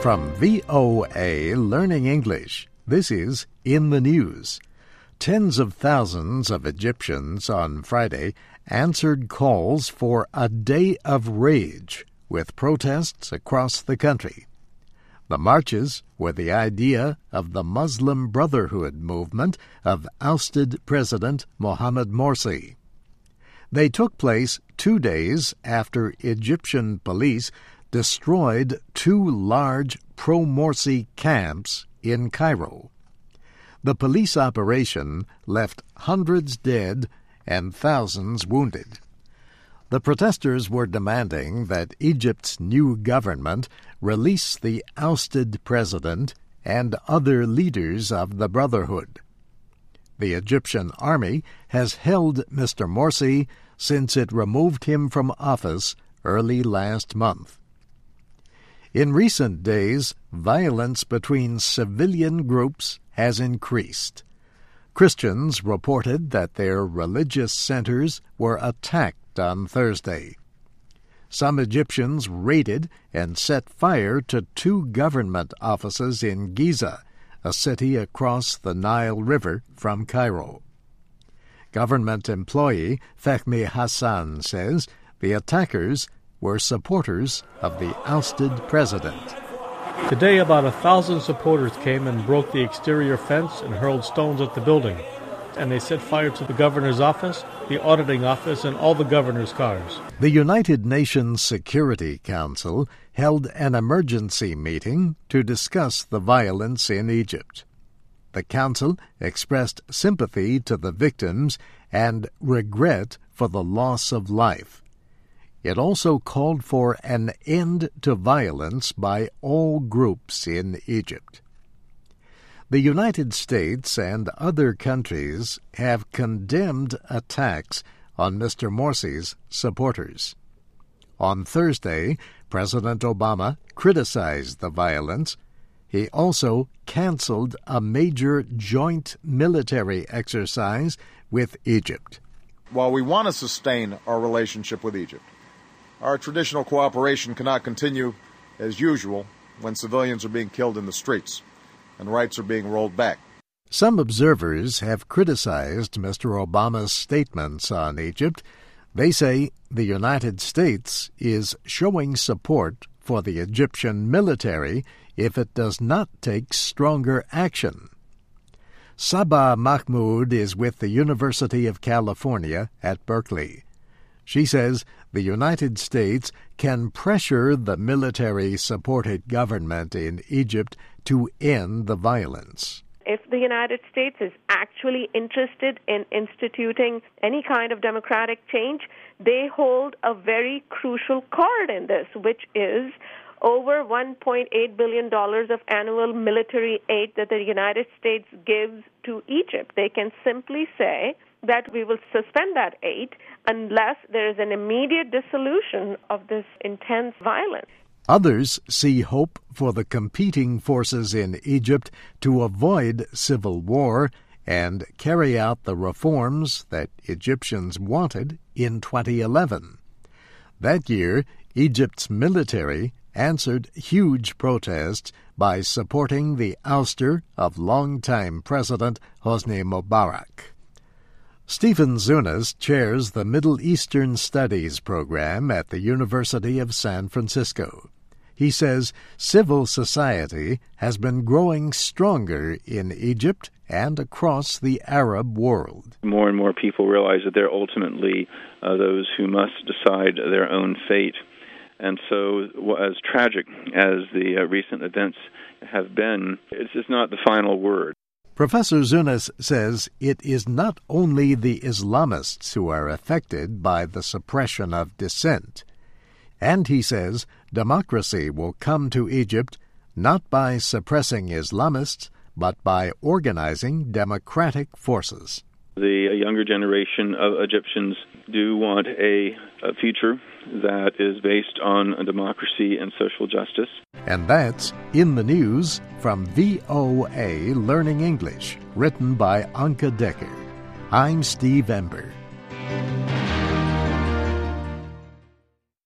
From VOA Learning English, this is In the News. Tens of thousands of Egyptians on Friday answered calls for a day of rage with protests across the country. The marches were the idea of the Muslim Brotherhood movement of ousted President Mohamed Morsi. They took place 2 days after Egyptian police destroyed 2 large pro-Morsi camps in Cairo. The police operation left hundreds dead and thousands wounded. The protesters were demanding that Egypt's new government release the ousted president and other leaders of the Brotherhood. The Egyptian army has held Mr. Morsi since it removed him from office early last month. In recent days, violence between civilian groups has increased. Christians reported that their religious centers were attacked on Thursday. Some Egyptians raided and set fire to 2 government offices in Giza, a city across the Nile River from Cairo. Government employee Fehmi Hassan says the attackers were supporters of the ousted president. Today, about 1,000 supporters came and broke the exterior fence and hurled stones at the building. And they set fire to the governor's office, the auditing office, and all the governor's cars. The United Nations Security Council held an emergency meeting to discuss the violence in Egypt. The council expressed sympathy to the victims and regret for the loss of life. It also called for an end to violence by all groups in Egypt. The United States and other countries have condemned attacks on Mr. Morsi's supporters. On Thursday, President Obama criticized the violence. He also canceled a major joint military exercise with Egypt. While we want to sustain our relationship with Egypt, our traditional cooperation cannot continue as usual when civilians are being killed in the streets and rights are being rolled back. Some observers have criticized Mr. Obama's statements on Egypt. They say the United States is showing support for the Egyptian military if it does not take stronger action. Sabah Mahmoud is with the University of California at Berkeley. She says the United States can pressure the military-supported government in Egypt to end the violence. If the United States is actually interested in instituting any kind of democratic change, they hold a very crucial card in this, which is over $1.8 billion of annual military aid that the United States gives to Egypt. They can simply say that we will suspend that aid unless there is an immediate dissolution of this intense violence. Others see hope for the competing forces in Egypt to avoid civil war and carry out the reforms that Egyptians wanted in 2011. That year, Egypt's military answered huge protests by supporting the ouster of longtime President Hosni Mubarak. Stephen Zunas chairs the Middle Eastern Studies program at the University of San Francisco. He says civil society has been growing stronger in Egypt and across the Arab world. More and more people realize that they're ultimately those who must decide their own fate. And so, as tragic as the recent events have been, it's just not the final word. Professor Zunas says it is not only the Islamists who are affected by the suppression of dissent. And he says democracy will come to Egypt not by suppressing Islamists, but by organizing democratic forces. The younger generation of Egyptians do want a future that is based on democracy and social justice. And that's In the News from VOA Learning English, written by Anka Decker. I'm Steve Ember.